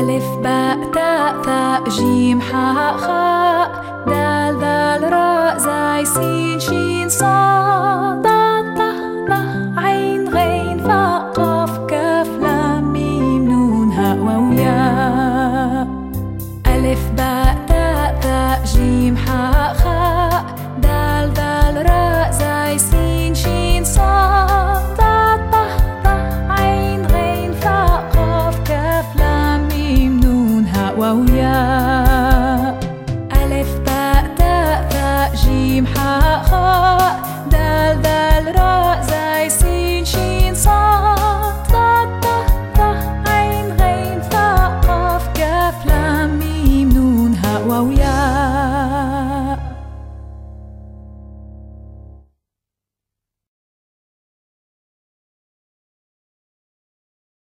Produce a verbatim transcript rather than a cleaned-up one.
ألف باء تاء ثاء جيم حاء خاء دال ذال راء زاي سين شين صاد ضاد طه ظ عين غين فاء قاف كاف لام ميم نون هاء واو ياء. ألف باء تاء ثاء جيم حاء خاء دال ذال راء زاي سين شين صاد ضاد طه ظ عين غين فاء قاف كاف لام ميم نون هاء واو ياء.